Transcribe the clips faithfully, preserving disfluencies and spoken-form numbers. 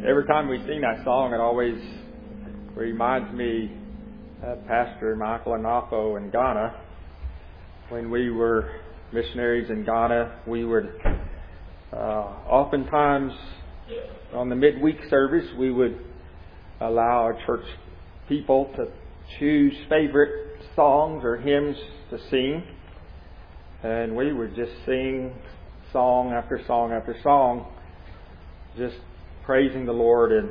every time we sing that song, it always reminds me of Pastor Michael Anafo in Ghana. When we were missionaries in Ghana, we would uh, oftentimes on the midweek service, we would allow our church people to choose favorite songs or hymns to sing. And we would just sing song after song after song, just praising the Lord. And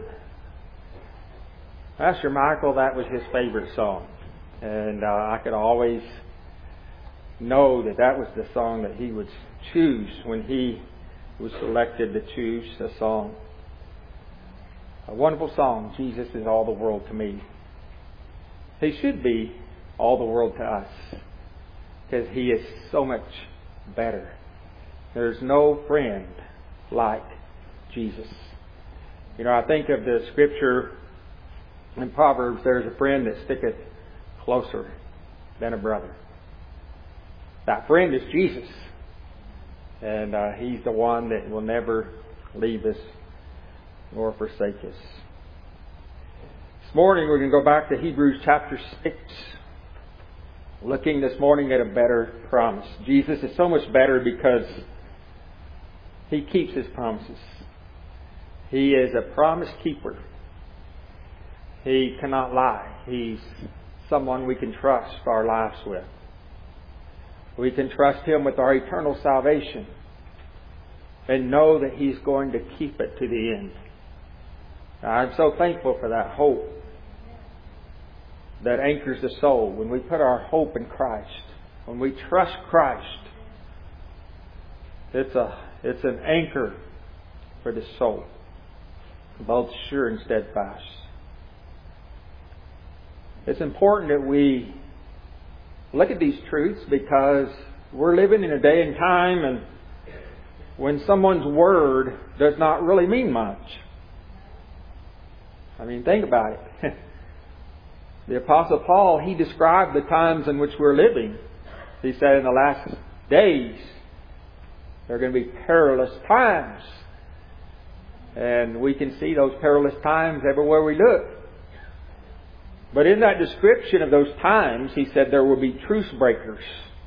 Pastor Michael, that was his favorite song. And uh, I could always know that that was the song that he would choose when he was selected to choose a song. A wonderful song, Jesus is all the world to me. He should be all the world to us, because He is so much better. There's no friend like Jesus. You know, I think of the scripture in Proverbs, there's a friend that sticketh closer than a brother. That friend is Jesus. And uh, He's the one that will never leave us nor forsake us. This morning we're going to go back to Hebrews chapter six. Looking this morning at a better promise. Jesus is so much better because He keeps His promises. He is a promise keeper. He cannot lie. He's someone we can trust our lives with. We can trust Him with our eternal salvation and know that He's going to keep it to the end. I'm so thankful for that hope that anchors the soul. When we put our hope in Christ, when we trust Christ, it's a it's an anchor for the soul, both sure and steadfast. It's important that we look at these truths because we're living in a day and time and when someone's word does not really mean much. I mean, think about it. The Apostle Paul, he described the times in which we're living. He said in the last days, there are going to be perilous times. And we can see those perilous times everywhere we look. But in that description of those times, he said there will be truce breakers.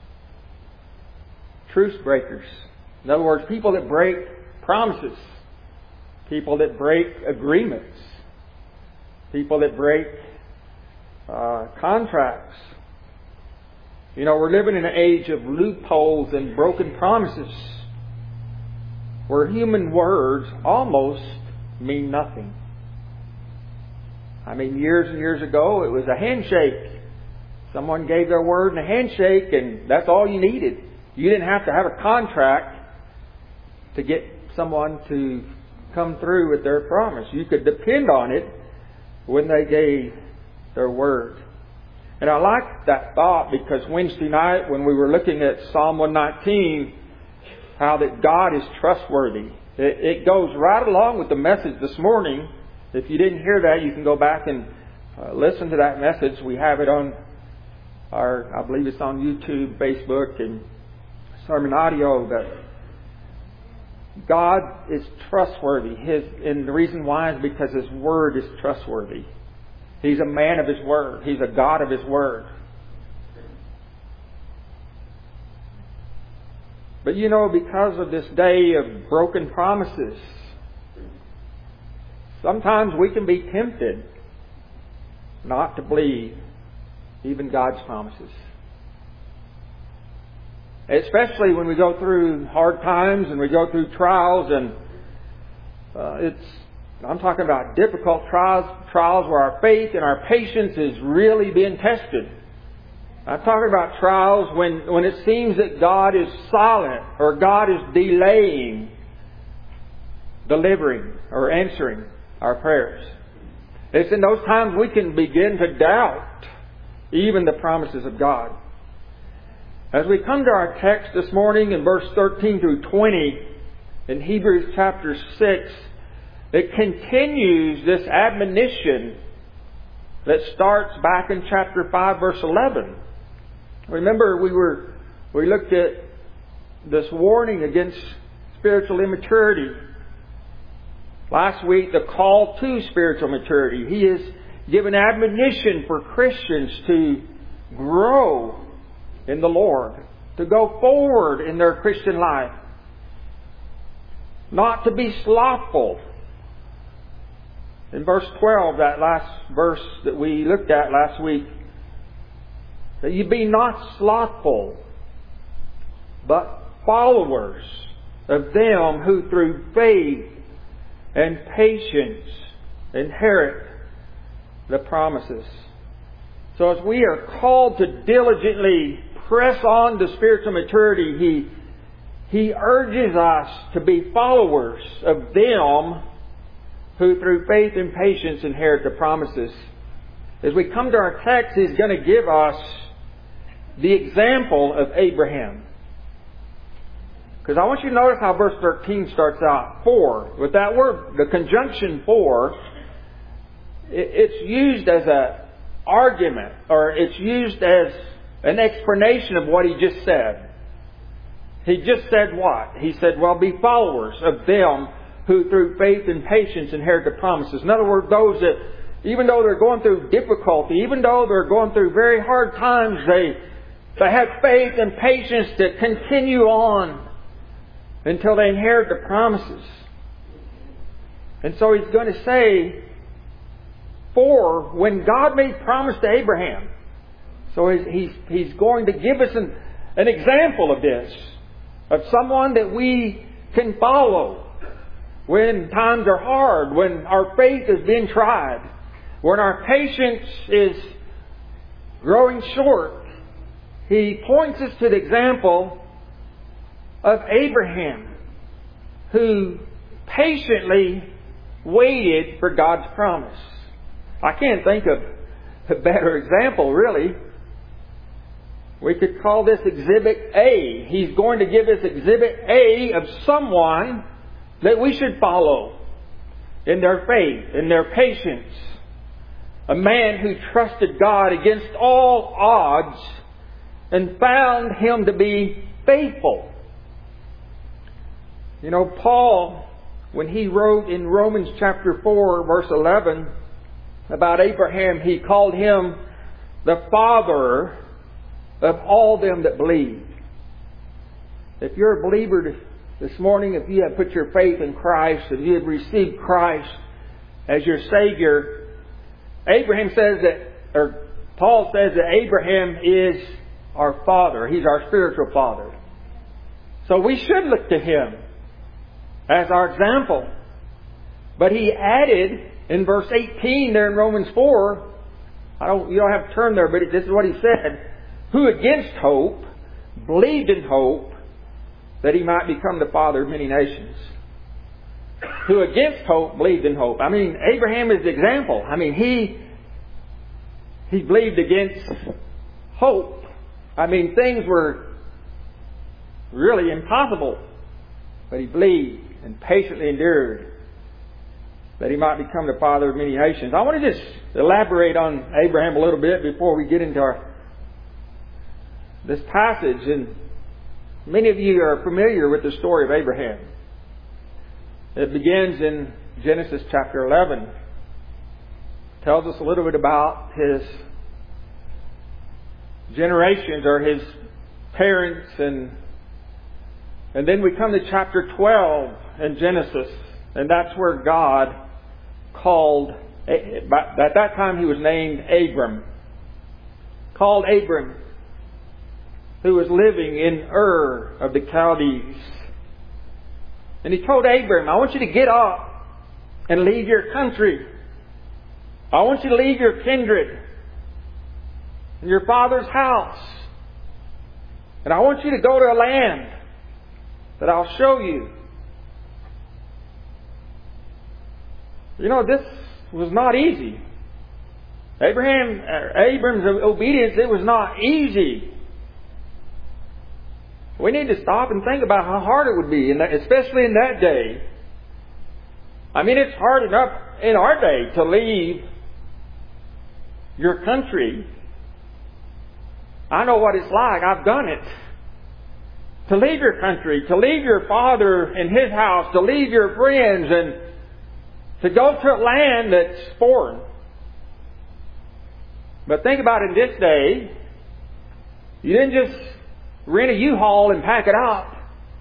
Truce breakers. In other words, people that break promises. People that break agreements. People that break uh, contracts. You know, we're living in an age of loopholes and broken promises, where human words almost mean nothing. I mean, years and years ago, it was a handshake. Someone gave their word in a handshake, and that's all you needed. You didn't have to have a contract to get someone to come through with their promise. You could depend on it when they gave their word. And I like that thought because Wednesday night when we were looking at Psalm one nineteen, how that God is trustworthy. It, it goes right along with the message this morning. If you didn't hear that, you can go back and uh, listen to that message. We have it on our, I believe it's on YouTube, Facebook, and sermon audio. That God is trustworthy. His, and the reason why is because His Word is trustworthy. He's a man of His Word. He's a God of His Word. But you know, because of this day of broken promises, sometimes we can be tempted not to believe even God's promises. Especially when we go through hard times and we go through trials, and uh, it's I'm talking about difficult trials, trials where our faith and our patience is really being tested. I'm talking about trials when, when it seems that God is silent or God is delaying delivering or answering our prayers. It's in those times we can begin to doubt even the promises of God. As we come to our text this morning in verse thirteen through twenty in Hebrews chapter six, it continues this admonition that starts back in chapter five verse eleven. Remember we were we looked at this warning against spiritual immaturity. Last week, the call to spiritual maturity. He has given admonition for Christians to grow in the Lord, to go forward in their Christian life, not to be slothful. In verse twelve, that last verse that we looked at last week, that you be not slothful, but followers of them who through faith and patience inherit the promises. So as we are called to diligently press on to spiritual maturity, He, He urges us to be followers of them who through faith and patience inherit the promises. As we come to our text, He's going to give us the example of Abraham. Because I want you to notice how verse thirteen starts out. For. With that word, the conjunction for, it's used as an argument, or it's used as an explanation of what he just said. He just said what? He said, well, be followers of them who through faith and patience inherit the promises. In other words, those that, even though they're going through difficulty, even though they're going through very hard times, they, they have faith and patience to continue on until they inherit the promises. And so he's going to say, for when God made promise to Abraham, so he's, he's, he's going to give us an, an example of this, of someone that we can follow when times are hard, when our faith is being tried, when our patience is growing short. He points us to the example of Abraham, who patiently waited for God's promise. I can't think of a better example, really. We could call this Exhibit A. He's going to give us Exhibit A of someone that we should follow in their faith, in their patience. A man who trusted God against all odds and found Him to be faithful. You know, Paul, when he wrote in Romans chapter four, verse eleven, about Abraham, he called him the father of all them that believe. If you're a believer this morning, if you have put your faith in Christ, if you have received Christ as your Savior, Abraham says that, or Paul says that Abraham is our father. He's our spiritual father. So we should look to him as our example. But he added in verse eighteen there in Romans four, I don't, you don't have to turn there, but this is what he said, who against hope believed in hope that he might become the father of many nations. Who against hope believed in hope. I mean, Abraham is the example. I mean, he he believed against hope. I mean, things were really impossible. But he believed and patiently endured that he might become the father of many nations. I want to just elaborate on Abraham a little bit before we get into our, this passage. And many of you are familiar with the story of Abraham. It begins in Genesis chapter eleven. It tells us a little bit about his generations, or his parents, and and then we come to chapter twelve in Genesis, and that's where God called, at that time he was named Abram, called Abram, who was living in Ur of the Chaldees. And he told Abram, I want you to get up and leave your country. I want you to leave your kindred and your father's house. And I want you to go to a land that I'll show you. You know, this was not easy. Abraham, Abram's obedience, it was not easy. We need to stop and think about how hard it would be, especially in that day. I mean, it's hard enough in our day to leave your country. I know what it's like. I've done it. To leave your country, to leave your father and his house, to leave your friends, and to go to a land that's foreign. But think about it in this day, you didn't just rent a U-Haul and pack it up.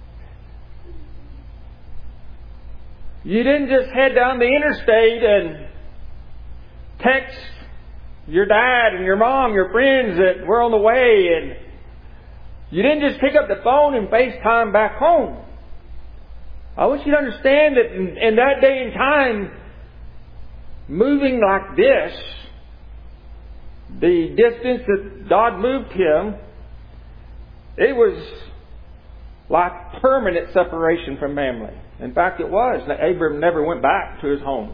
You didn't just head down the interstate and text your dad and your mom, your friends that were on the way, and you didn't just pick up the phone and FaceTime back home. I want you to understand that in, in that day and time, moving like this, the distance that God moved him, it was like permanent separation from family. In fact, it was. Abram never went back to his home.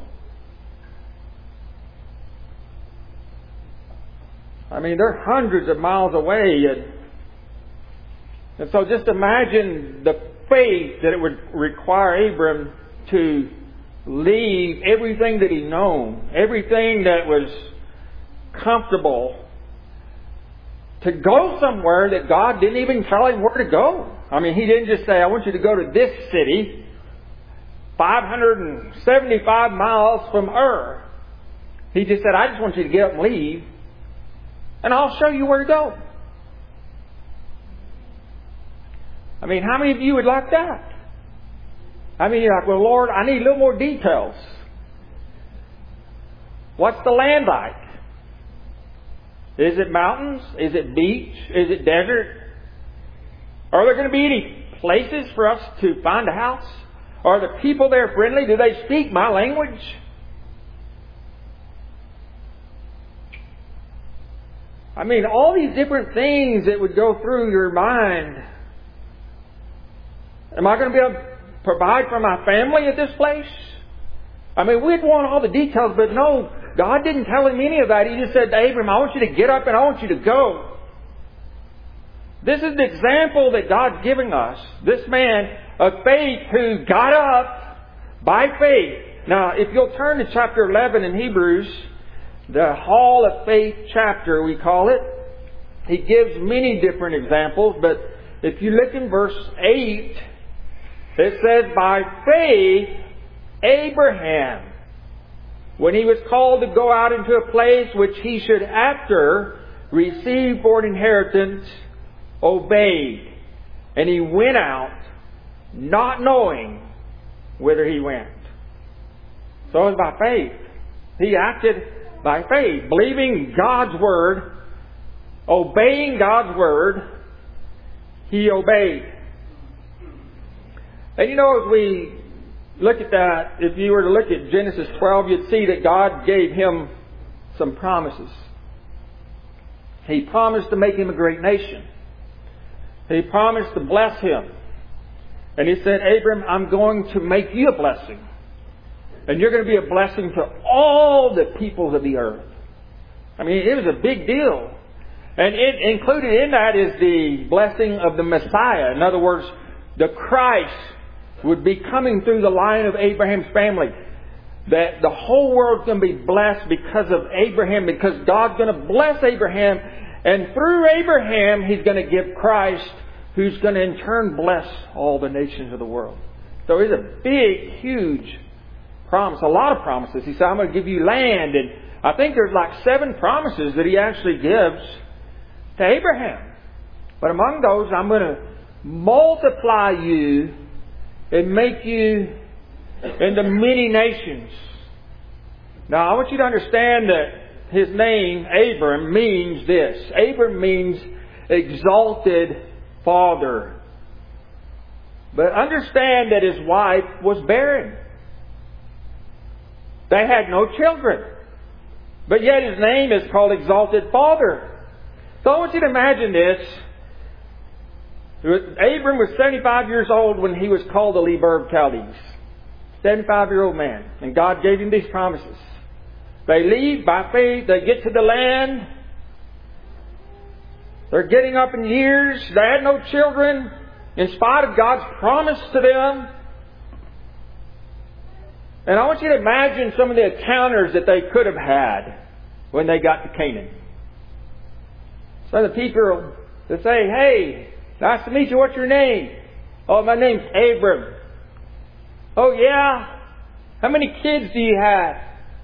I mean, they're hundreds of miles away. And, and so just imagine the faith that it would require Abram to leave everything that he'd known, everything that was comfortable, to go somewhere that God didn't even tell him where to go. I mean, He didn't just say, I want you to go to this city, five hundred seventy-five miles from Ur. He just said, I just want you to get up and leave, and I'll show you where to go. I mean, how many of you would like that? I mean, you're like, well, Lord, I need a little more details. What's the land like? Is it mountains? Is it beach? Is it desert? Are there going to be any places for us to find a house? Are the people there friendly? Do they speak my language? I mean, all these different things that would go through your mind. Am I going to be able to provide for my family at this place? I mean, we'd want all the details, but no, God didn't tell him any of that. He just said to Abram, I want you to get up and I want you to go. This is the example that God's giving us. This man of faith who got up by faith. Now, if you'll turn to chapter eleven in Hebrews, the Hall of Faith chapter, we call it. He gives many different examples, but if you look in verse eight, it says, by faith, Abraham, when he was called to go out into a place which he should after receive for an inheritance, obeyed. And he went out, not knowing whither he went. So it was by faith. He acted by faith, believing God's Word, obeying God's Word, he obeyed. And you know, as we look at that, if you were to look at Genesis twelve, you'd see that God gave him some promises. He promised to make him a great nation. He promised to bless him. And He said, Abram, I'm going to make you a blessing. And you're going to be a blessing to all the peoples of the earth. I mean, it was a big deal. And it included in that is the blessing of the Messiah. In other words, the Christ would be coming through the line of Abraham's family. That the whole world's going to be blessed because of Abraham, because God's going to bless Abraham. And through Abraham, He's going to give Christ, who's going to in turn bless all the nations of the world. So it's a big, huge promise, a lot of promises. He said, I'm going to give you land. And I think there's like seven promises that He actually gives to Abraham. But among those, I'm going to multiply you and make you into many nations. Now, I want you to understand that his name, Abram, means this. Abram means exalted father. But understand that his wife was barren. They had no children. But yet his name is called exalted father. So I want you to imagine this. Abram was seventy-five years old when he was called to leave Ur of Chaldees. seventy-five-year-old man. And God gave him these promises. They leave by faith. They get to the land. They're getting up in years. They had no children. In spite of God's promise to them. And I want you to imagine some of the encounters that they could have had when they got to Canaan. Some of the people that say, hey, nice to meet you. What's your name? Oh, my name's Abram. Oh, yeah? How many kids do you have?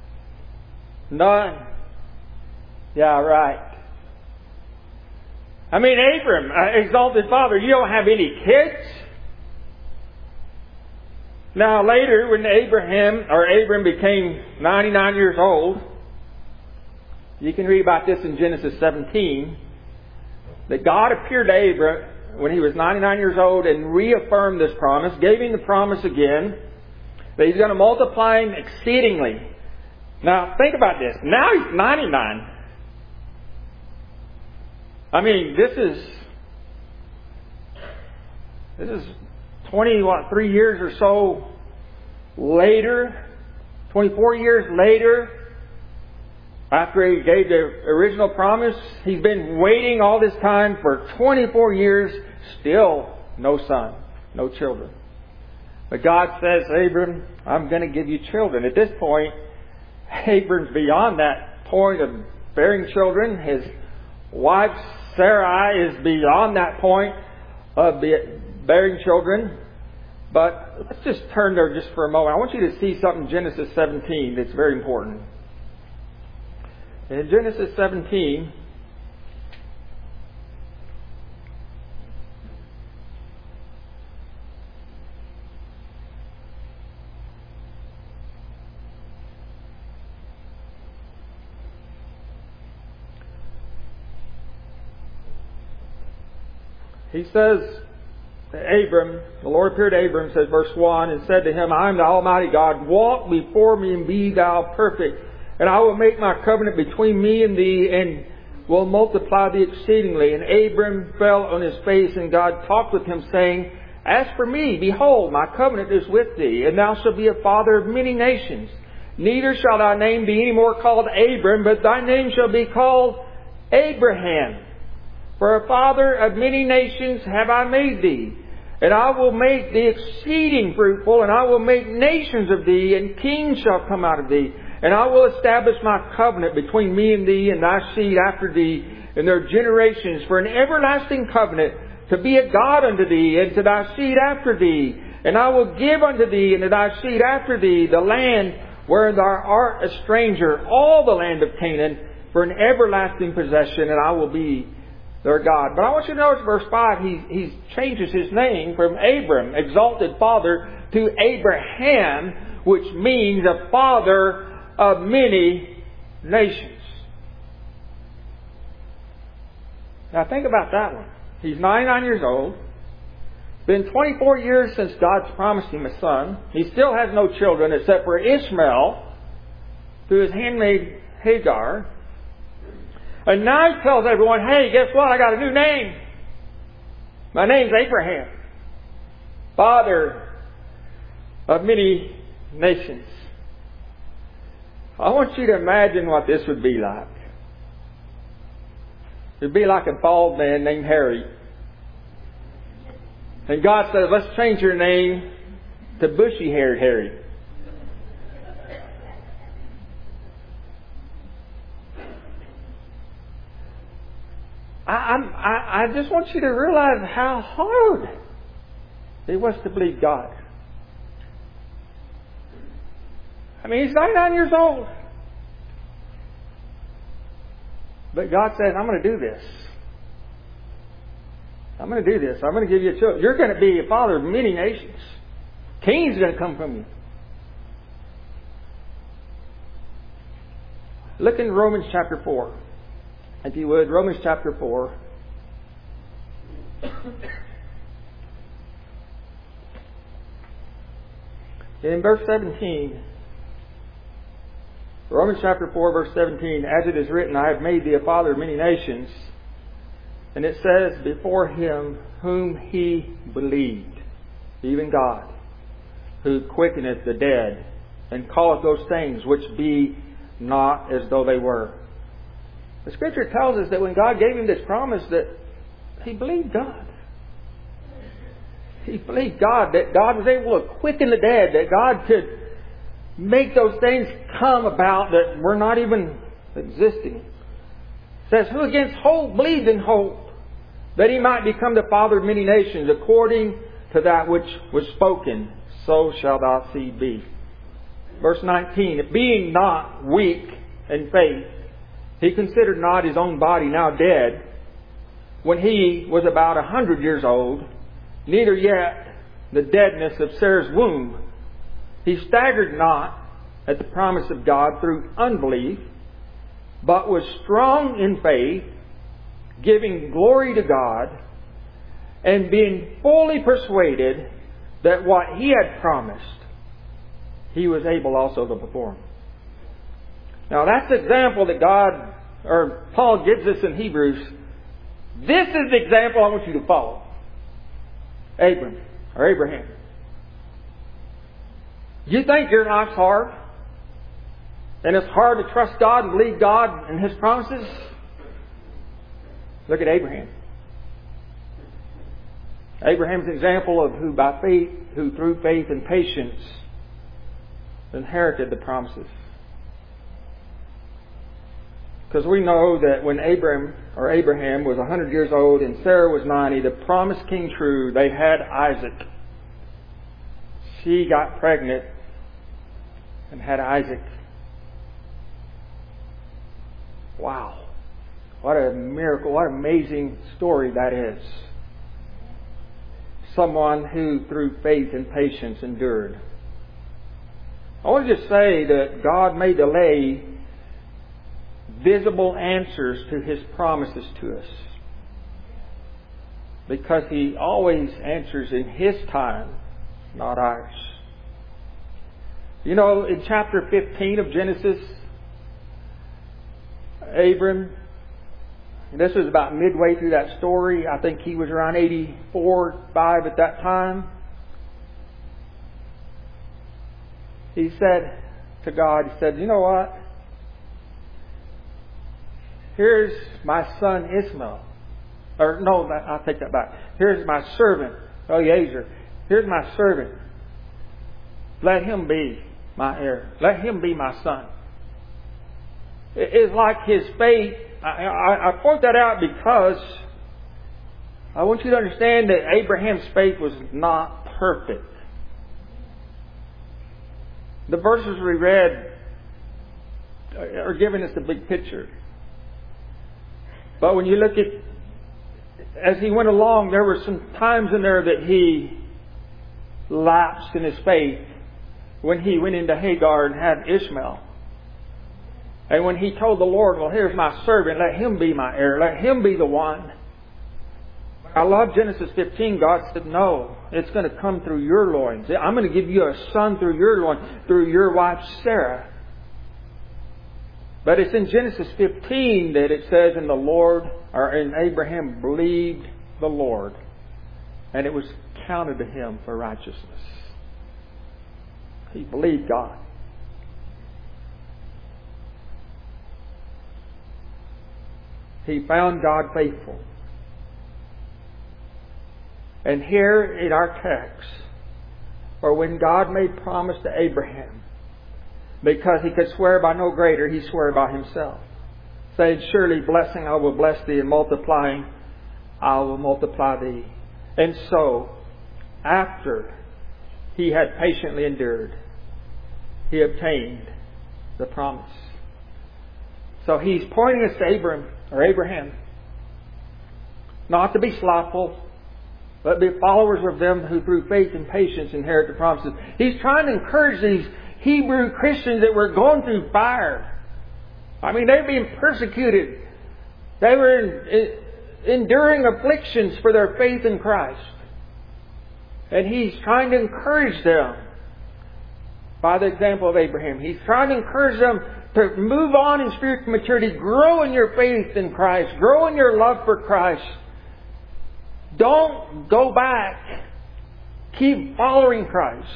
None. Yeah, right. I mean, Abram, uh, exalted father, you don't have any kids? Now later, when Abraham, or Abram became ninety-nine years old, you can read about this in Genesis seventeen, that God appeared to Abram when he was ninety-nine years old and reaffirmed this promise, gave him the promise again, that He's going to multiply him exceedingly. Now, think about this. Now he's ninety-nine. I mean, this is, this is twenty, what, three years or so later, twenty-four years later, after He gave the original promise. He's been waiting all this time for twenty-four years, still no son, no children. But God says, Abram, I'm going to give you children. At this point, Abram's beyond that point of bearing children. His wife Sarai is beyond that point of bearing children. But let's just turn there just for a moment. I want you to see something in Genesis seventeen that's very important. In Genesis seventeen, He says to Abram, the Lord appeared to Abram, says verse one, and said to him, I am the Almighty God, walk before me and be thou perfect. And I will make my covenant between me and thee, and will multiply thee exceedingly. And Abram fell on his face, and God talked with him, saying, As for me, behold, my covenant is with thee, and thou shalt be a father of many nations. Neither shall thy name be any more called Abram, but thy name shall be called Abraham. For a father of many nations have I made thee. And I will make thee exceeding fruitful, and I will make nations of thee, and kings shall come out of thee. And I will establish my covenant between me and thee and thy seed after thee and their generations for an everlasting covenant, to be a God unto thee and to thy seed after thee. And I will give unto thee and to thy seed after thee the land wherein thou art a stranger, all the land of Canaan, for an everlasting possession, and I will be their God. But I want you to notice verse five, he, he changes his name from Abram, exalted father, to Abraham, which means a father of many nations. Now think about that one. He's ninety-nine years old. Been twenty-four years since God's promised him a son. He still has no children except for Ishmael through his handmaid Hagar. And now he tells everyone, hey, guess what? I got a new name. My name's Abraham, father of many nations. I want you to imagine what this would be like. It would be like a bald man named Harry. And God says, let's change your name to bushy-haired Harry. I, I'm, I, I just want you to realize how hard it was to believe God. I mean, he's ninety-nine years old. But God says, I'm going to do this. I'm going to do this. I'm going to give you a child. You're going to be a father of many nations. Kings are going to come from you. Look in Romans chapter four. If you would, Romans chapter four. In verse seventeen, Romans chapter four, verse seventeen, as it is written, I have made thee a father of many nations. And it says, before him whom he believed, even God, who quickeneth the dead, and calleth those things which be not as though they were. The Scripture tells us that when God gave him this promise, that he believed God. He believed God, that God was able to quicken the dead, that God could make those things come about that were not even existing. It says, who against hope believed in hope, that he might become the father of many nations, according to that which was spoken, so shall thy seed be. verse nineteen, being not weak in faith, he considered not his own body now dead, when he was about a hundred years old, neither yet the deadness of Sarah's womb. He staggered not at the promise of God through unbelief, but was strong in faith, giving glory to God, and being fully persuaded that what he had promised, he was able also to perform. Now that's the example that God, or Paul gives us in Hebrews. This is the example I want you to follow. Abram, or Abraham. You think your life's hard? And it's hard to trust God and believe God and His promises? Look at Abraham. Abraham's an example of who by faith, who through faith and patience inherited the promises. Because we know that when Abram or Abraham was a hundred years old and Sarah was ninety, the promise came true. They had Isaac. She got pregnant and had Isaac. Wow. What a miracle, what an amazing story that is. Someone who through faith and patience endured. I want to just say that God may delay visible answers to His promises to us, because He always answers in His time, not ours. You know, in chapter fifteen of Genesis, Abram, this was about midway through that story. I think he was around eighty-four, five at that time. He said to God, he said, you know what? Here's my son Ishmael. Or no, I'll take that back. Here's my servant, Eliezer. Here's my servant. Let him be my heir. Let him be my son. It's like his faith. I, I, I point that out because I want you to understand that Abraham's faith was not perfect. The verses we read are giving us the big picture. But when you look at, as he went along, there were some times in there that he lapsed in his faith when he went into Hagar and had Ishmael. And when he told the Lord, well, here's my servant, let him be my heir, let him be the one. I love Genesis fifteen. God said, no, it's going to come through your loins. I'm going to give you a son through your loins, through your wife Sarah. But it's in Genesis fifteen that it says, and the Lord, or in Abraham believed the Lord, and it was counted to him for righteousness. He believed God. He found God faithful. And here in our text, or when God made promise to Abraham, because He could swear by no greater, He swore by Himself, saying, surely blessing I will bless thee, and multiplying I will multiply thee. And so, after he had patiently endured, he obtained the promise. So He's pointing us to Abram, or Abraham, not to be slothful, but be followers of them who through faith and patience inherit the promises. He's trying to encourage these Hebrew Christians that were going through fire. I mean, they were being persecuted. They were in, in, enduring afflictions for their faith in Christ. And He's trying to encourage them by the example of Abraham. He's trying to encourage them to move on in spiritual maturity, grow in your faith in Christ, grow in your love for Christ. Don't go back. Keep following Christ.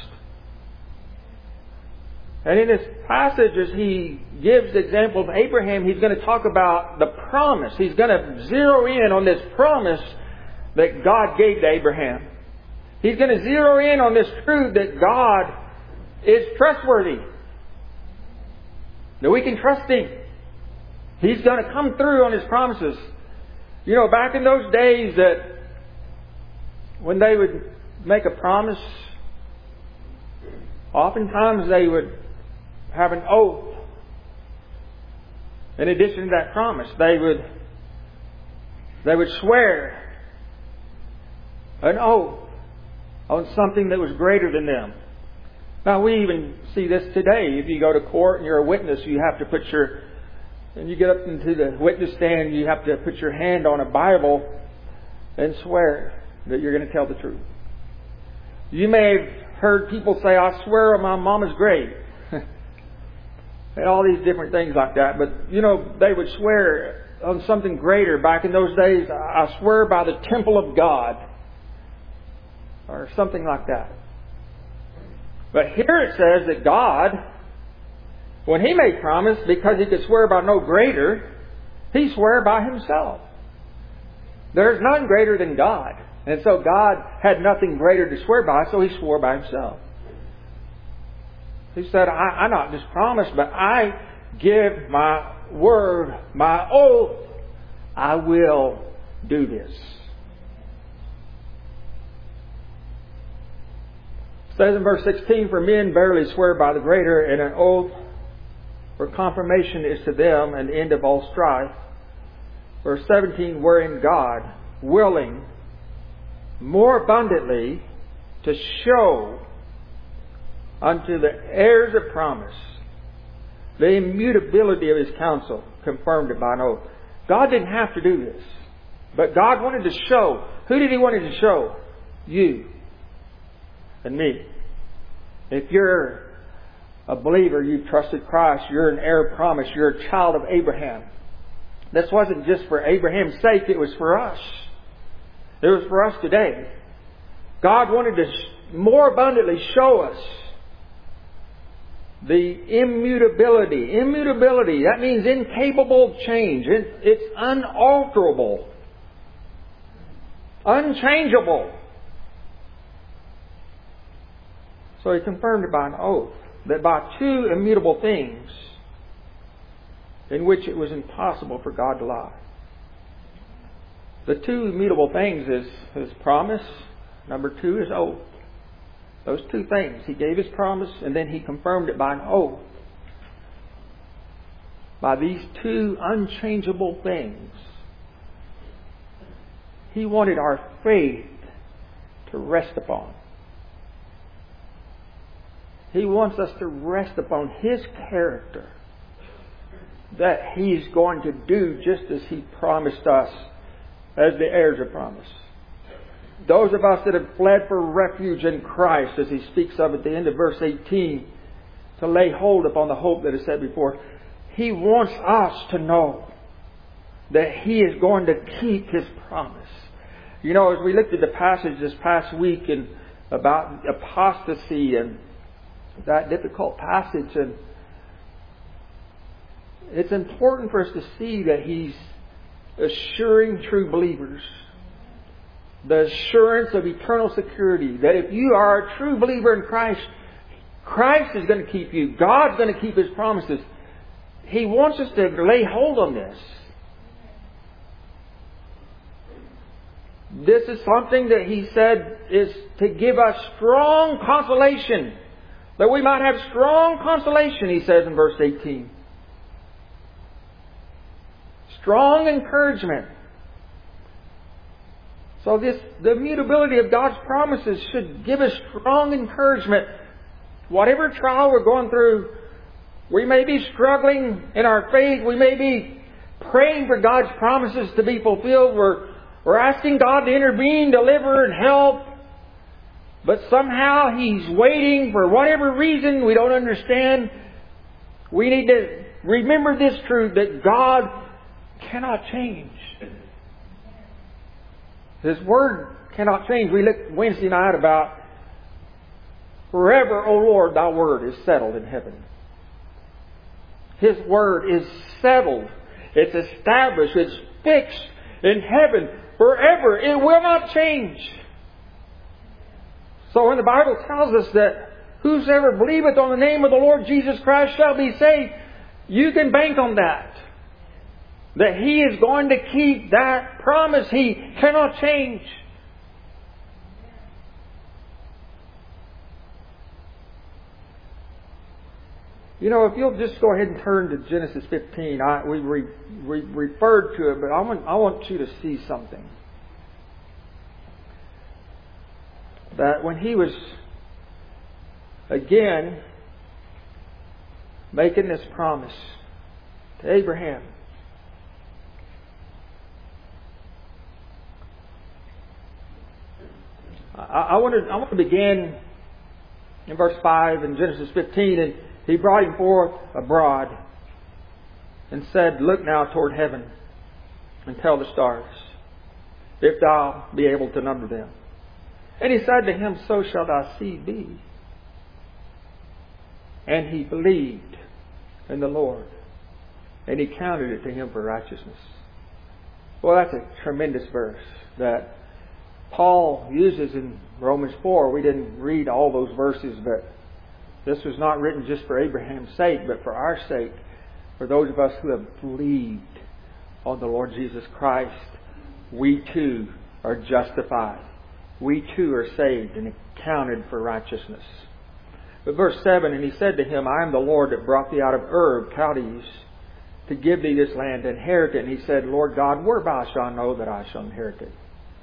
And in this passage, as he gives the example of Abraham, he's going to talk about the promise. He's going to zero in on this promise that God gave to Abraham. He's going to zero in on this truth that God is trustworthy. That we can trust Him. He's going to come through on His promises. You know, back in those days that when they would make a promise, oftentimes they would have an oath. In addition to that promise, they would they would swear an oath on something that was greater than them. Now, we even see this today. If you go to court and you're a witness, you have to put your, and you get up into the witness stand, you have to put your hand on a Bible and swear that you're going to tell the truth. You may have heard people say, I swear on my mama's grave. And all these different things like that. But, you know, they would swear on something greater. Back in those days, I swear by the temple of God. Or something like that. But here it says that God, when He made promise, because He could swear by no greater, He swore by Himself. There's none greater than God. And so God had nothing greater to swear by, so He swore by Himself. He said, I, I not just promise, but I give my word, my oath, I will do this. It says in verse sixteen, for men barely swear by the greater, and an oath for confirmation is to them an end of all strife. Verse seventeen, wherein God, willing more abundantly to show unto the heirs of promise the immutability of His counsel, confirmed it by an oath. God didn't have to do this, but God wanted to show. Who did He want to show? You and me. If you're a believer, you've trusted Christ, you're an heir of promise, you're a child of Abraham. This wasn't just for Abraham's sake, it was for us. It was for us today. God wanted to more abundantly show us the immutability. Immutability, that means incapable of change. It, it's unalterable. Unchangeable. So He confirmed it by an oath that by two immutable things in which it was impossible for God to lie. The two immutable things is His promise. Number two is oath. Those two things. He gave His promise and then He confirmed it by an oath. By these two unchangeable things, He wanted our faith to rest upon. He wants us to rest upon His character, that He's going to do just as He promised us as the heirs of promise. Those of us that have fled for refuge in Christ, as He speaks of at the end of verse eighteen, to lay hold upon the hope that is set before, He wants us to know that He is going to keep His promise. You know, as we looked at the passage this past week and about apostasy and that difficult passage, and it's important for us to see that He's assuring true believers the assurance of eternal security, that if you are a true believer in Christ, Christ is going to keep you. God's going to keep His promises. He wants us to lay hold on this. This is something that He said is to give us strong consolation. That we might have strong consolation, He says in verse eighteen. Strong encouragement. So this, the immutability of God's promises should give us strong encouragement. Whatever trial we're going through, we may be struggling in our faith. We may be praying for God's promises to be fulfilled. We're, we're asking God to intervene, deliver, and help. But somehow He's waiting for whatever reason we don't understand. We need to remember this truth, that God cannot change. His Word cannot change. We looked Wednesday night about, forever, O Lord, Thy Word is settled in heaven. His Word is settled. It's established. It's fixed in heaven forever. It will not change. So when the Bible tells us that whosoever believeth on the name of the Lord Jesus Christ shall be saved, you can bank on that. That He is going to keep that promise. He cannot change. You know, if you'll just go ahead and turn to Genesis fifteen, I, we re, re, referred to it, but I want, I want you to see something. That when he was, again, making this promise to Abraham, I, I, want to, I want to begin in verse five in Genesis fifteen, and he brought him forth abroad and said, Look now toward heaven and tell the stars, if thou be able to number them. And he said to him, So shall thy seed be. And he believed in the Lord, and he counted it to him for righteousness. Well, that's a tremendous verse that Paul uses in Romans four. We didn't read all those verses, but this was not written just for Abraham's sake, but for our sake, for those of us who have believed on the Lord Jesus Christ. We too are justified. We too are saved and accounted for righteousness. But verse seven, and he said to him, I am the Lord that brought thee out of Ur, Chaldees, to give thee this land to inherit it. And he said, Lord God, whereby shall I know that I shall inherit it?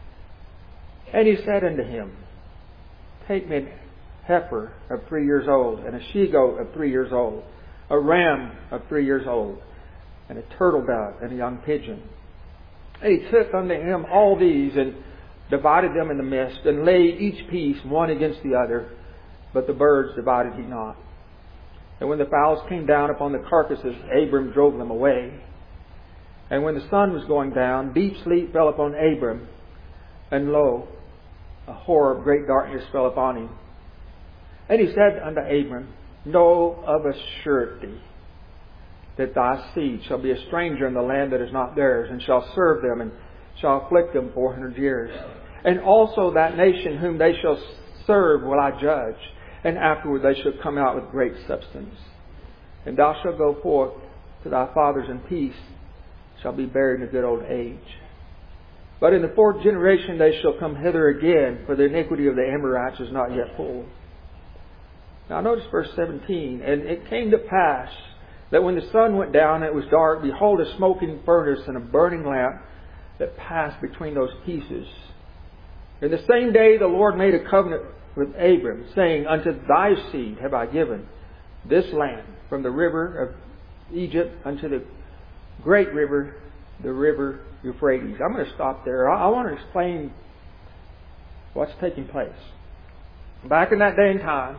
And he said unto him, Take me a heifer of three years old, and a she-goat of three years old, a ram of three years old, and a turtle dove, and a young pigeon. And he took unto him all these, and divided them in the midst, and laid each piece one against the other, but the birds divided he not. And when the fowls came down upon the carcasses, Abram drove them away. And when the sun was going down, deep sleep fell upon Abram, and lo, a horror of great darkness fell upon him. And he said unto Abram, Know of a surety that thy seed shall be a stranger in the land that is not theirs, and shall serve them, and shall afflict them four hundred years. And also that nation whom they shall serve will I judge, and afterward they shall come out with great substance. And thou shalt go forth to thy fathers in peace, shall be buried in a good old age. But in the fourth generation they shall come hither again, for the iniquity of the Amorites is not yet full. Now notice verse seventeen. And it came to pass that when the sun went down and it was dark, behold, a smoking furnace and a burning lamp that passed between those pieces. In the same day the Lord made a covenant with Abram, saying, Unto thy seed have I given this land, from the river of Egypt unto the great river, the river Euphrates. I'm going to stop there. I, I want to explain what's taking place. Back in that day and time,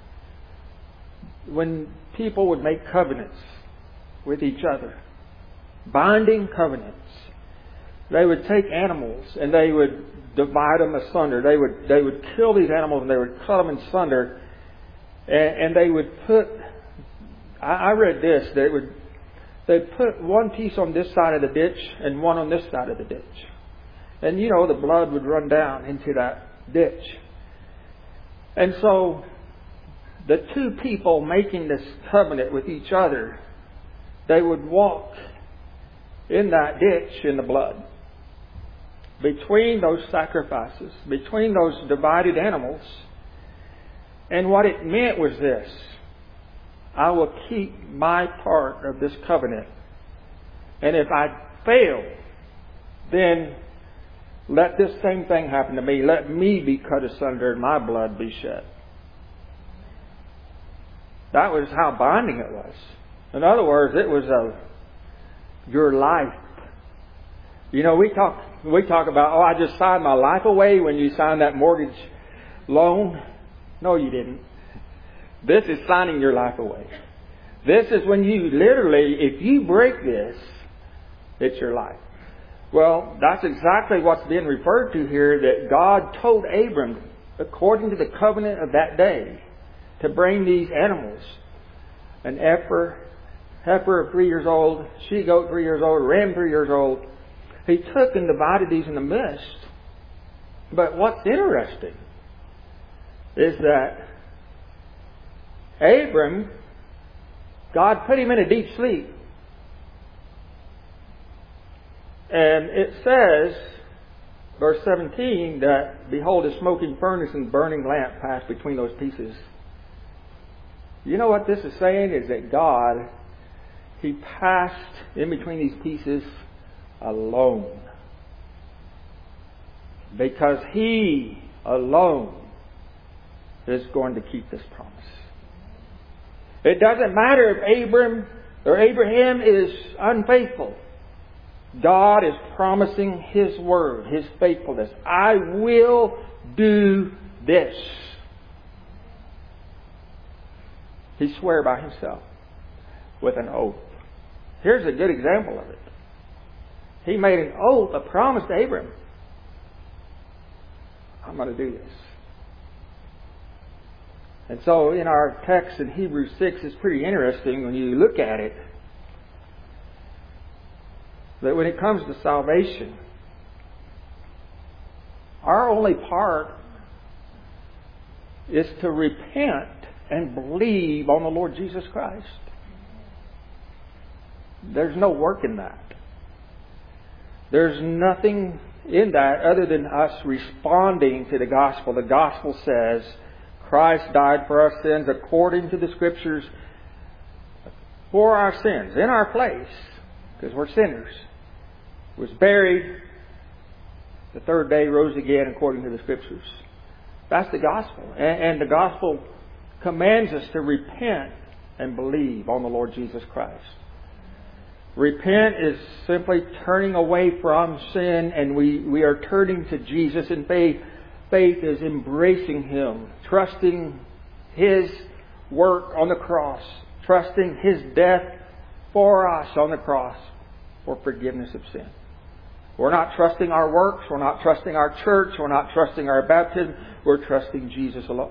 when people would make covenants with each other, binding covenants, they would take animals and they would divide them asunder. They would they would kill these animals and they would cut them in sunder, and, and they would put. I, I read this. They would they'd put one piece on this side of the ditch and one on this side of the ditch, and you know the blood would run down into that ditch. And so the two people making this covenant with each other, they would walk in that ditch in the blood. Between those sacrifices, between those divided animals. And what it meant was this: I will keep my part of this covenant. And if I fail, then let this same thing happen to me. Let me be cut asunder and my blood be shed. That was how binding it was. In other words, it was a your life. You know, we talk we talk about, oh, I just signed my life away when you signed that mortgage loan. No, you didn't. This is signing your life away. This is when you literally, if you break this, it's your life. Well, that's exactly what's being referred to here, that God told Abram, according to the covenant of that day, to bring these animals, an heifer, heifer of three years old, she-goat three years old, ram three years old. He took and divided these in the midst. But what's interesting is that Abram, God put him in a deep sleep. And it says, verse seventeen, that behold, a smoking furnace and burning lamp passed between those pieces. You know what this is saying is that God, He passed in between these pieces alone. Because He alone is going to keep this promise. It doesn't matter if Abram or Abraham is unfaithful. God is promising His word, His faithfulness. I will do this. He swore by Himself with an oath. Here's a good example of it. He made an oath, a promise to Abram. I'm going to do this. And so in our text in Hebrews six, it's pretty interesting when you look at it, that when it comes to salvation, our only part is to repent and believe on the Lord Jesus Christ. There's no work in that. There's nothing in that other than us responding to the gospel. The gospel says Christ died for our sins according to the Scriptures, for our sins, in our place, because we're sinners. Was buried. The third day rose again according to the Scriptures. That's the gospel. And, and the gospel commands us to repent and believe on the Lord Jesus Christ. Repent is simply turning away from sin, and we, we are turning to Jesus in faith. Faith is embracing Him, trusting His work on the cross, trusting His death for us on the cross for forgiveness of sin. We're not trusting our works, we're not trusting our church, we're not trusting our baptism, we're trusting Jesus alone.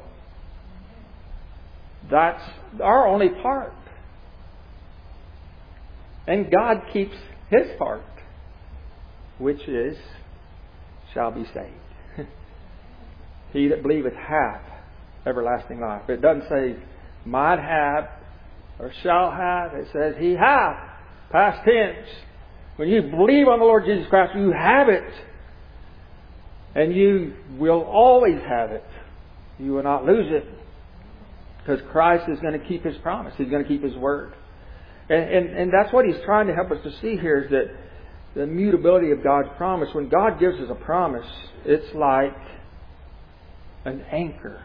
That's our only part. And God keeps His part, which is, shall be saved. He that believeth hath everlasting life. It doesn't say might have or shall have. It says He hath, past tense. When you believe on the Lord Jesus Christ, you have it. And you will always have it. You will not lose it. Because Christ is going to keep His promise. He's going to keep His word. And, and, and that's what He's trying to help us to see here, is that the immutability of God's promise. When God gives us a promise, it's like an anchor.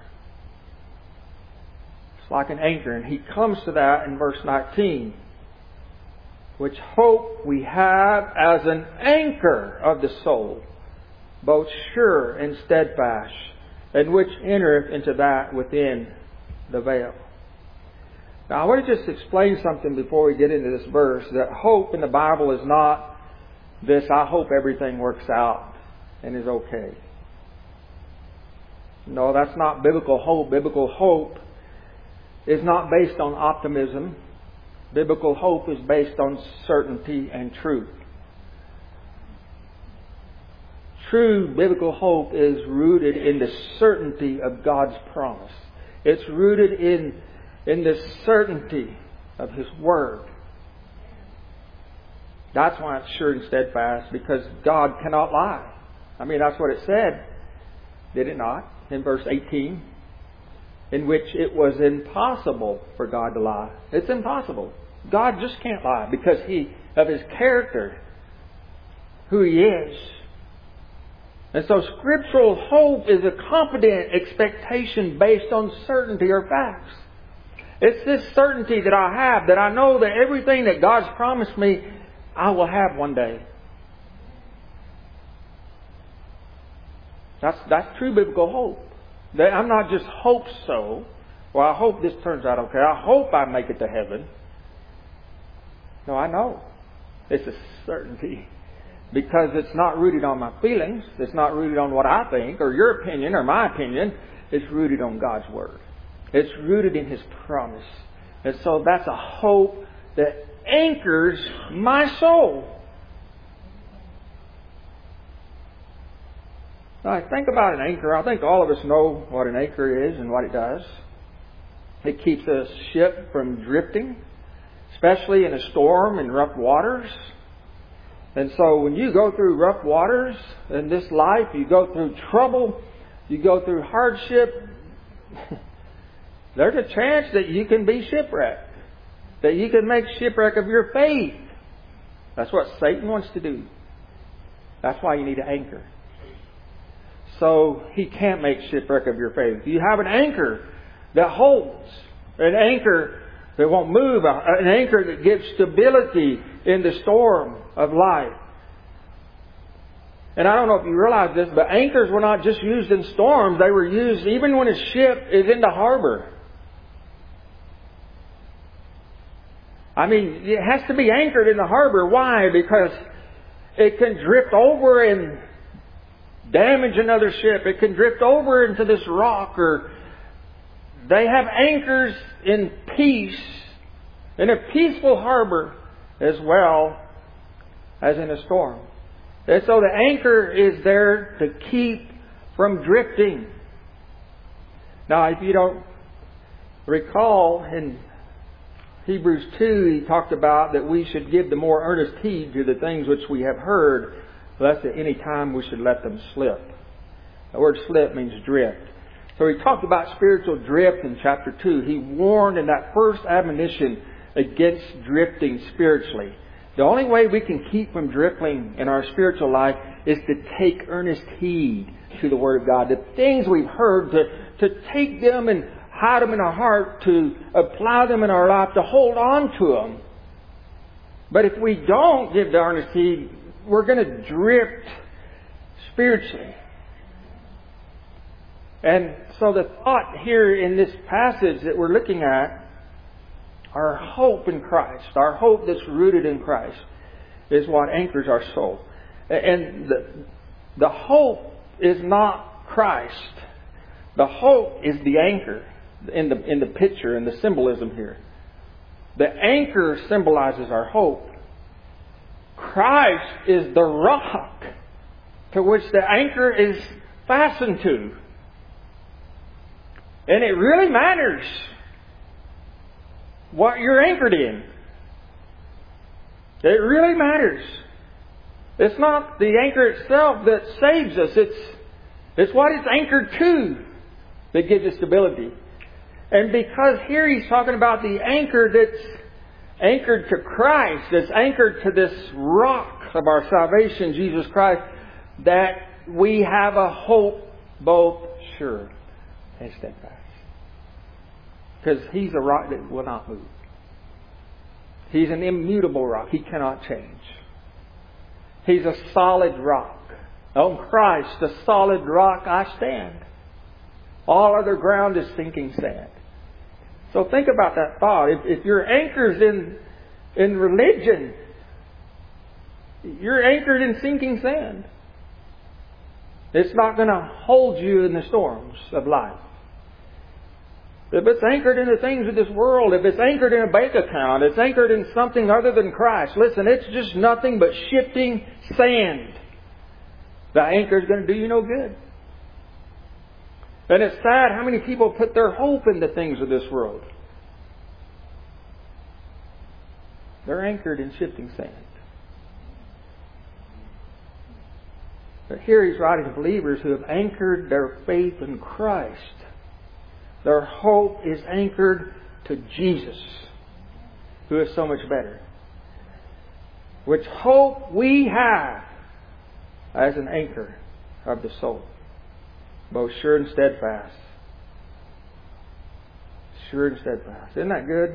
It's like an anchor. And He comes to that in verse nineteen. Which hope we have as an anchor of the soul, both sure and steadfast, and which entereth into that within the veil. Now I want to just explain something before we get into this verse, that hope in the Bible is not this, I hope everything works out and is okay. No, that's not biblical hope. Biblical hope is not based on optimism. Biblical hope is based on certainty and truth. True biblical hope is rooted in the certainty of God's promise. It's rooted in, in the certainty of His Word. That's why it's sure and steadfast, because God cannot lie. I mean, that's what it said, did it not? In verse eighteen, in which it was impossible for God to lie. It's impossible. God just can't lie because He, of His character, who He is. And so scriptural hope is a confident expectation based on certainty or facts. It's this certainty that I have, that I know that everything that God's promised me, I will have one day. That's, that's true biblical hope. That I'm not just hope so. Well, I hope this turns out okay. I hope I make it to heaven. No, I know. It's a certainty. Because it's not rooted on my feelings. It's not rooted on what I think or your opinion or my opinion. It's rooted on God's Word. It's rooted in His promise. And so that's a hope that anchors my soul. Now, I think about an anchor. I think all of us know what an anchor is and what it does. It keeps a ship from drifting, especially in a storm and rough waters. And so when you go through rough waters in this life, you go through trouble, you go through hardship, there's a chance that you can be shipwrecked. That you can make shipwreck of your faith. That's what Satan wants to do. That's why you need an anchor. So he can't make shipwreck of your faith. You have an anchor that holds. An anchor that won't move. An anchor that gives stability in the storm of life. And I don't know if you realize this, but anchors were not just used in storms. They were used even when a ship is in the harbor. I mean, it has to be anchored in the harbor. Why? Because it can drift over and damage another ship. It can drift over into this rock. Or they have anchors in peace, in a peaceful harbor as well as in a storm. And so the anchor is there to keep from drifting. Now, if you don't recall, in Hebrews two, he talked about that we should give the more earnest heed to the things which we have heard, lest at any time we should let them slip. The word slip means drift. So he talked about spiritual drift in chapter two. He warned in that first admonition against drifting spiritually. The only way we can keep from drifting in our spiritual life is to take earnest heed to the Word of God. The things we've heard, to, to take them and hide them in our heart, to apply them in our life, to hold on to them. But if we don't give the earnest heed, we're going to drift spiritually. And so the thought here in this passage that we're looking at, our hope in Christ, our hope that's rooted in Christ, is what anchors our soul. And the, the hope is not Christ. The hope is the anchor in the, in the picture, in the symbolism here. The anchor symbolizes our hope. Christ is the rock to which the anchor is fastened to. And it really matters what you're anchored in. It really matters. It's not the anchor itself that saves us. It's, it's what it's anchored to that gives us stability. And because here he's talking about the anchor that's anchored to Christ, that's anchored to this rock of our salvation, Jesus Christ, that we have a hope both sure and steadfast. Because He's a rock that will not move. He's an immutable rock. He cannot change. He's a solid rock. On Christ, the solid rock, I stand. All other ground is sinking sand. So think about that thought. If, if your anchor's in, in religion, you're anchored in sinking sand. It's not going to hold you in the storms of life. If it's anchored in the things of this world, if it's anchored in a bank account, it's anchored in something other than Christ, listen, it's just nothing but shifting sand. The anchor is going to do you no good. And it's sad how many people put their hope in the things of this world. They're anchored in shifting sand. But here he's writing to believers who have anchored their faith in Christ. Their hope is anchored to Jesus, who is so much better. Which hope we have as an anchor of the soul. Both sure and steadfast. Sure and steadfast. Isn't that good?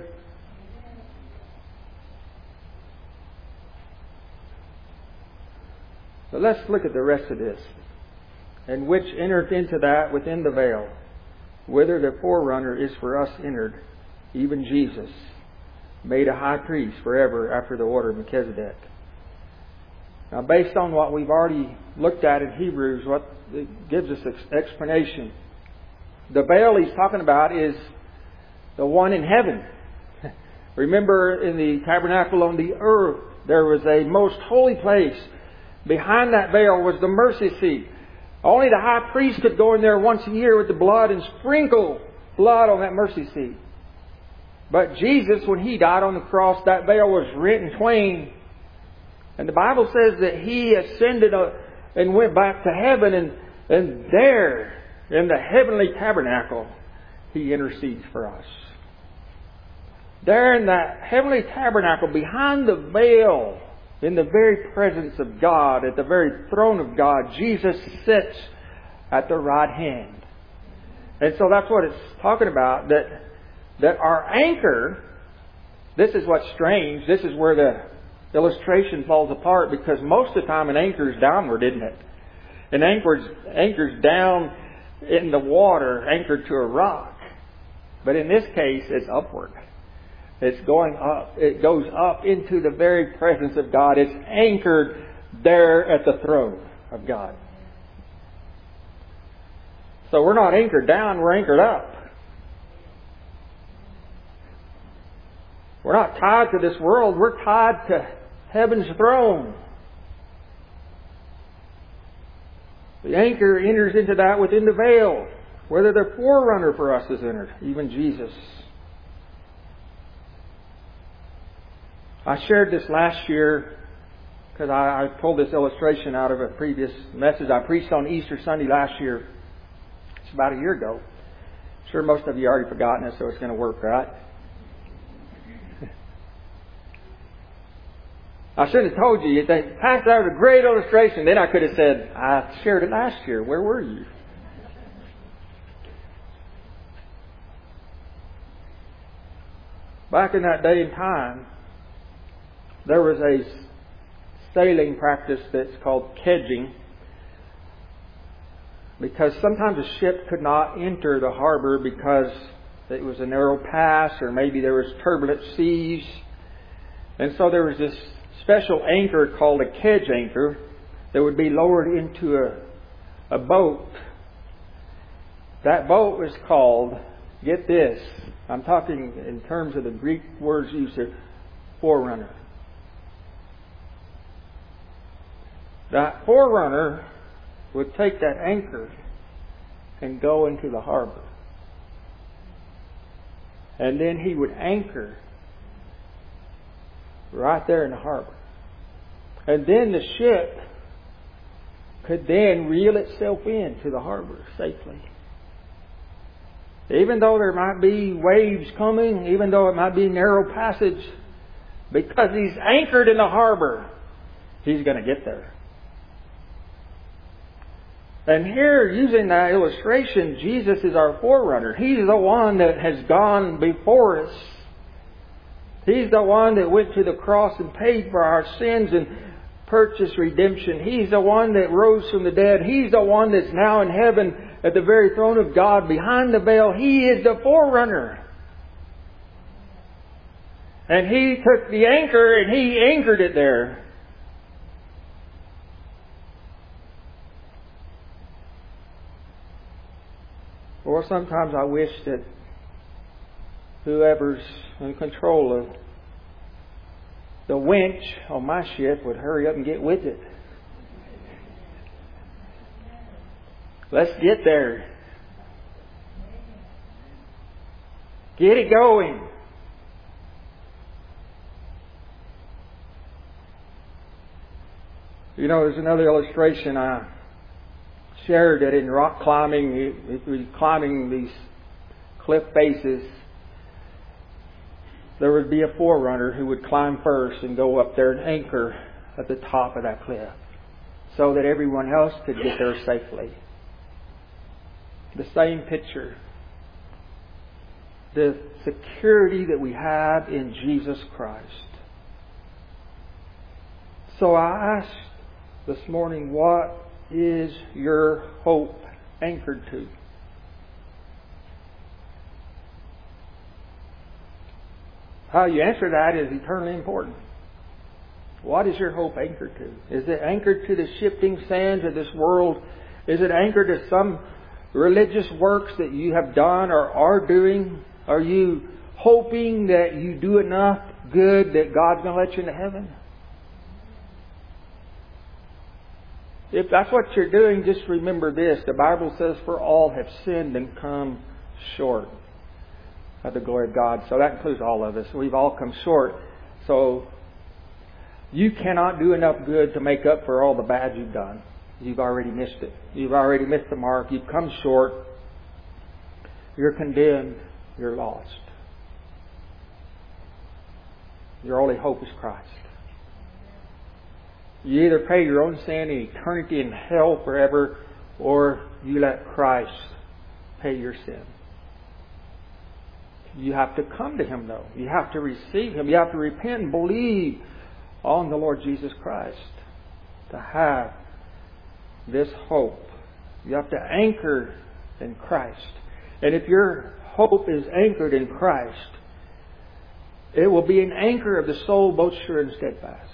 But let's look at the rest of this. And which entered into that within the veil, whither the forerunner is for us entered, even Jesus, made a high priest forever after the order of Melchizedek. Now, based on what we've already looked at in Hebrews, what it gives us explanation. The veil he's talking about is the one in heaven. Remember, in the tabernacle on the earth, there was a most holy place. Behind that veil was the mercy seat. Only the high priest could go in there once a year with the blood and sprinkle blood on that mercy seat. But Jesus, when He died on the cross, that veil was rent in twain. And the Bible says that He ascended and went back to heaven. And, and there, in the heavenly tabernacle, He intercedes for us. There in that heavenly tabernacle, behind the veil, in the very presence of God, at the very throne of God, Jesus sits at the right hand. And so that's what it's talking about, that, that our anchor, this is what's strange, this is where the illustration falls apart, because most of the time an anchor is downward, isn't it? An anchor's, anchor's down in the water, anchored to a rock. But in this case, it's upward. It's going up. It goes up into the very presence of God. It's anchored there at the throne of God. So we're not anchored down, we're anchored up. We're not tied to this world, we're tied to heaven's throne. The anchor enters into that within the veil, whether the forerunner for us is entered, even Jesus. I shared this last year because I, I pulled this illustration out of a previous message I preached on Easter Sunday last year. It's about a year ago. I'm sure most of you already forgotten it, so it's going to work, right? I should have told you, that Pastor, that was a great illustration. Then I could have said, I shared it last year. Where were you? Back in that day and time, there was a sailing practice that's called kedging, because sometimes a ship could not enter the harbor because it was a narrow pass, or maybe there was turbulent seas. And so there was this special anchor called a kedge anchor that would be lowered into a, a boat. That boat was called, get this, I'm talking in terms of the Greek words used here, forerunner. That forerunner would take that anchor and go into the harbor. And then he would anchor right there in the harbor. And then the ship could then reel itself into the harbor safely. Even though there might be waves coming, even though it might be narrow passage, because he's anchored in the harbor, he's going to get there. And here, using that illustration, Jesus is our forerunner. He's the one that has gone before us. He's the one that went to the cross and paid for our sins and purchased redemption. He's the one that rose from the dead. He's the one that's now in heaven at the very throne of God behind the veil. He is the forerunner. And He took the anchor and He anchored it there. Or sometimes I wish that whoever's in control of the winch on my ship would hurry up and get with it. Let's get there. Get it going. You know, there's another illustration I shared that in rock climbing, if we climbing these cliff faces, there would be a forerunner who would climb first and go up there and anchor at the top of that cliff so that everyone else could get there safely. The same picture. The security that we have in Jesus Christ. So I asked this morning, what is your hope anchored to? How you answer that is eternally important. What is your hope anchored to? Is it anchored to the shifting sands of this world? Is it anchored to some religious works that you have done or are doing? Are you hoping that you do enough good that God's going to let you into heaven? If that's what you're doing, just remember this. The Bible says, for all have sinned and come short of the glory of God. So that includes all of us. We've all come short. So you cannot do enough good to make up for all the bad you've done. You've already missed it. You've already missed the mark. You've come short. you're condemned, you're lost. Your only hope is Christ. You either pay your own sin in eternity in hell forever, or you let Christ pay your sin. You have to come to Him, though. You have to receive Him. You have to repent and believe on the Lord Jesus Christ to have this hope. You have to anchor in Christ. And if your hope is anchored in Christ, it will be an anchor of the soul, both sure and steadfast.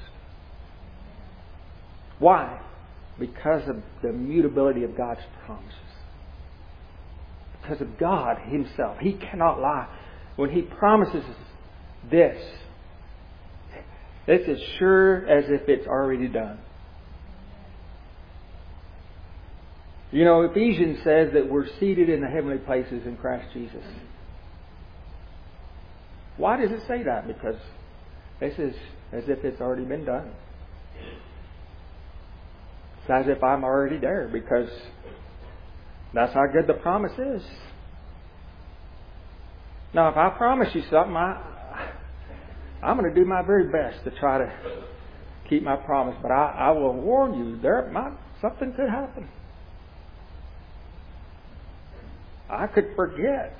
Why? Because of the immutability of God's promises. Because of God Himself. He cannot lie. When He promises this, it's as sure as if it's already done. You know, Ephesians says that we're seated in the heavenly places in Christ Jesus. Why does it say that? Because this is as if it's already been done. It's as if I'm already there, because that's how good the promise is. Now, if I promise you something, I, I'm going to do my very best to try to keep my promise. But I, I will warn you, there might, something could happen. I could forget.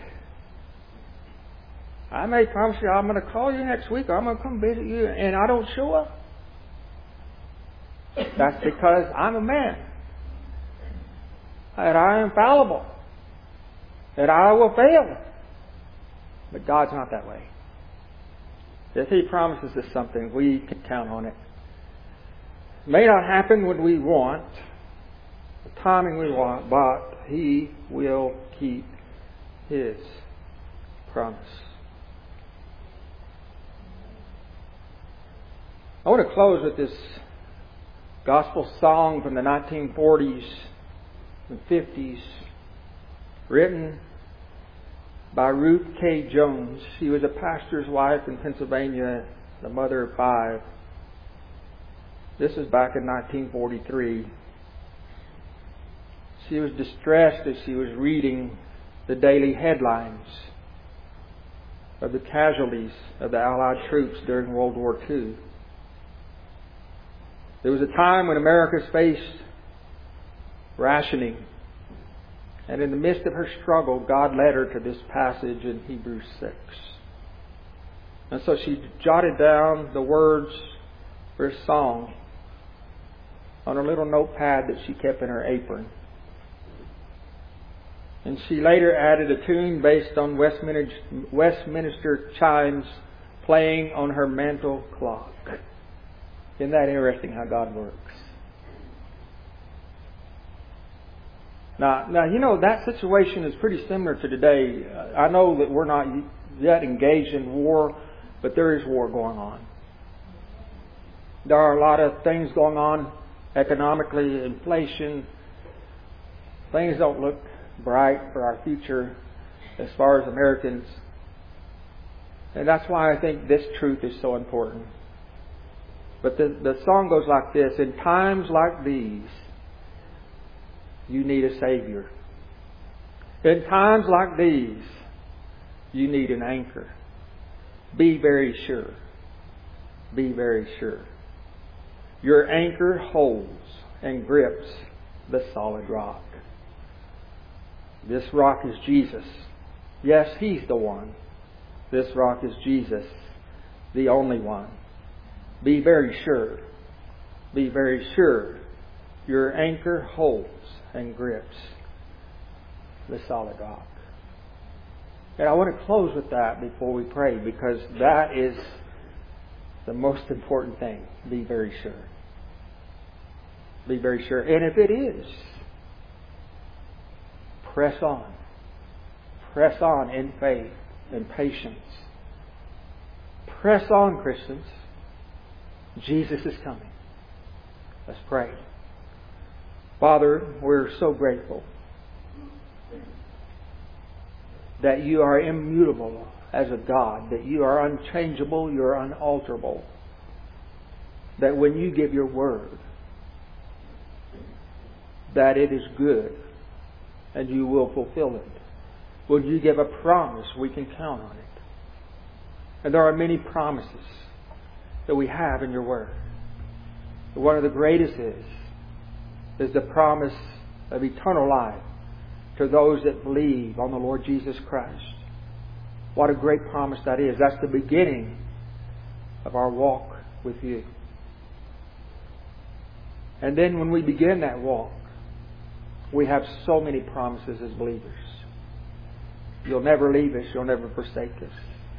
I may promise you I'm going to call you next week, or I'm going to come visit you, and I don't show up. That's because I'm a man. And I am fallible. And I will fail. But God's not that way. If He promises us something, we can count on it. It may not happen when we want, the timing we want, but He will keep His promise. I want to close with this gospel song from the nineteen forties and fifties, written by Ruth K. Jones. She was a pastor's wife in Pennsylvania, the mother of five. This was back in nineteen forty-three. She was distressed as she was reading the daily headlines of the casualties of the Allied troops during World War Two. There was a time when America faced rationing. And in the midst of her struggle, God led her to this passage in Hebrews six. And so she jotted down the words for a song on a little notepad that she kept in her apron. And she later added a tune based on Westminster, Westminster chimes playing on her mantel clock. Isn't that interesting how God works? Now, now, you know, that situation is pretty similar to today. I know that we're not yet engaged in war, but there is war going on. There are a lot of things going on economically, inflation. Things don't look bright for our future as far as Americans. And that's why I think this truth is so important. But the, the song goes like this: in times like these, you need a Savior. In times like these, you need an anchor. Be very sure. Be very sure. Your anchor holds and grips the solid rock. This rock is Jesus. Yes, He's the one. This rock is Jesus, the only one. Be very sure. Be very sure. Your anchor holds and grips the solid rock. And I want to close with that before we pray, because that is the most important thing. Be very sure. Be very sure. And if it is, press on. Press on in faith and patience. Press on, Christians. Jesus is coming. Let's pray. Father, we're so grateful that You are immutable as a God, that You are unchangeable, You are unalterable, that when You give Your word, that it is good and You will fulfill it. Will you give a promise we can count on it? And there are many promises that we have in your Word. But one of the greatest is, is the promise of eternal life to those that believe on the Lord Jesus Christ. What a great promise that is. That's the beginning of our walk with you. And then when we begin that walk, we have so many promises as believers. You'll never leave us. You'll never forsake us.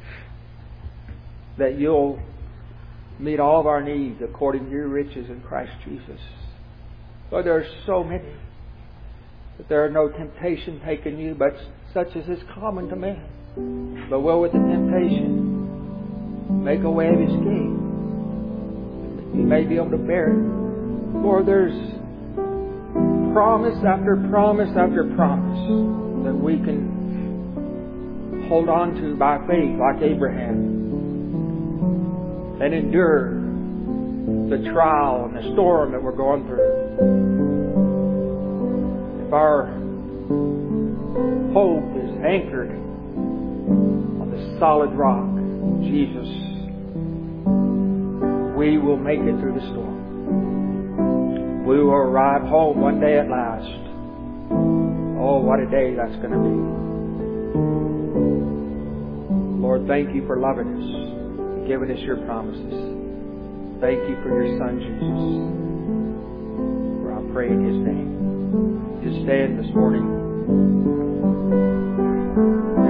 That you'll meet all of our needs according to your riches in Christ Jesus. Lord, there are so many. That there are no temptation taken you, but such as is common to men. But will with the temptation make a way of escape. You may be able to bear it. Lord, there's promise after promise after promise that we can hold on to by faith like Abraham and endure the trial and the storm that we're going through. If our hope is anchored on the solid rock, Jesus, we will make it through the storm. We will arrive home one day at last. Oh, what a day that's going to be. Lord, thank you for loving us and giving us your promises. Thank you for your Son, Jesus. For I pray in His name. Just stand this morning.